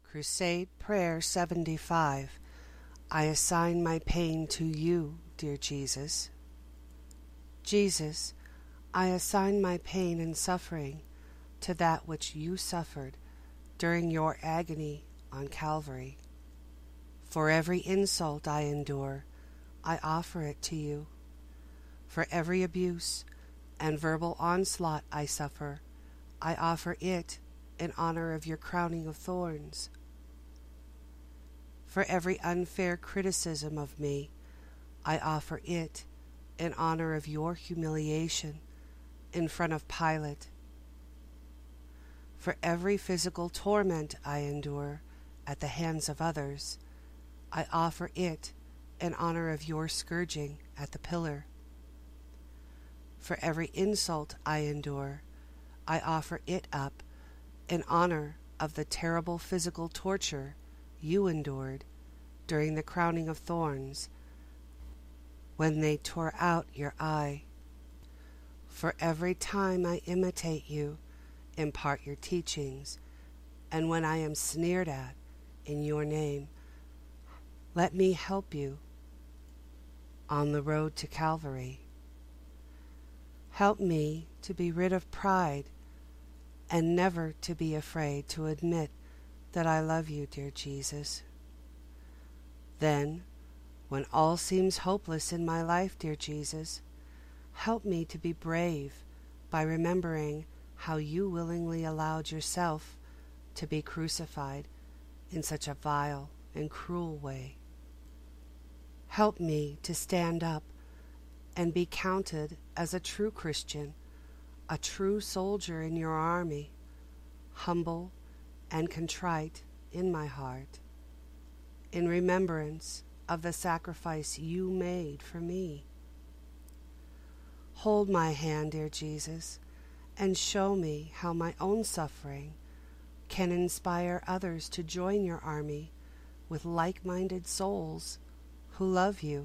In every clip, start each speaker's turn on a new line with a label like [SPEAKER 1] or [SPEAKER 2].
[SPEAKER 1] Crusade Prayer 75. I assign my pain to you, dear Jesus. Jesus, I assign my pain and suffering to that which you suffered during your agony on Calvary. For every insult I endure, I offer it to you. For every abuse and verbal onslaught I suffer, I offer it in honor of your crowning of thorns. For every unfair criticism of me, I offer it in honor of your humiliation in front of Pilate. For every physical torment I endure at the hands of others, I offer it in honor of your scourging at the pillar. For every insult I endure, I offer it up in honor of the terrible physical torture you endured during the crowning of thorns when they tore out your eye. For every time I imitate you, impart your teachings, and when I am sneered at in your name, let me help you on the road to Calvary. Help me to be rid of pride and never to be afraid to admit that I love you, dear Jesus. Then, when all seems hopeless in my life, dear Jesus, help me to be brave by remembering how you willingly allowed yourself to be crucified in such a vile and cruel way. Help me to stand up and be counted as a true Christian, a true soldier in your army, humble and contrite in my heart, in remembrance of the sacrifice you made for me. Hold my hand, dear Jesus, and show me how my own suffering can inspire others to join your army with like-minded souls who love you.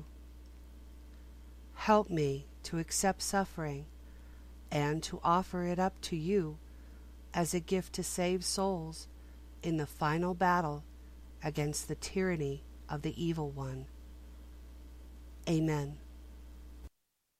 [SPEAKER 1] Help me to accept suffering and to offer it up to you as a gift to save souls in the final battle against the tyranny of the evil one. Amen.